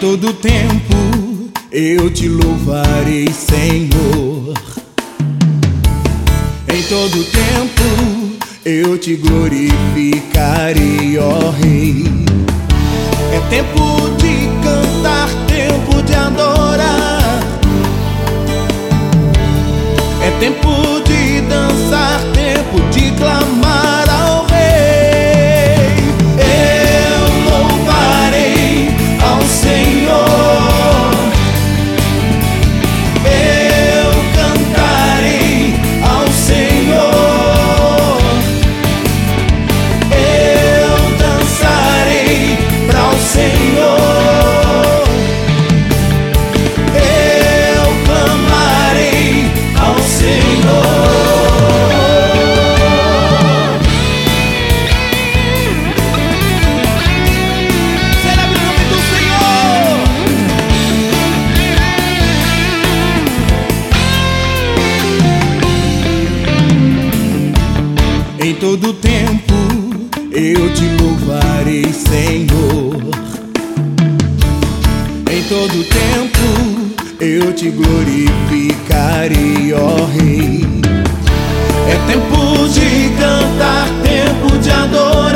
todo tempo eu te louvarei, Senhor. Em todo tempo eu te glorificarei, ó Rei. É tempo de cantar, tempo de adorar. É tempo de dançar, tempo de clamar ao Rei. Eu louvarei ao Senhor. Eu cantarei ao Senhor. Eu dançarei para o Senhor. Eu clamarei ao Senhor. Celebre o nome do Senhor. Em todo tempo eu te louvarei, Senhor. Em todo tempo eu te glorificarei, ó Rei. É tempo de cantar, tempo de adorar.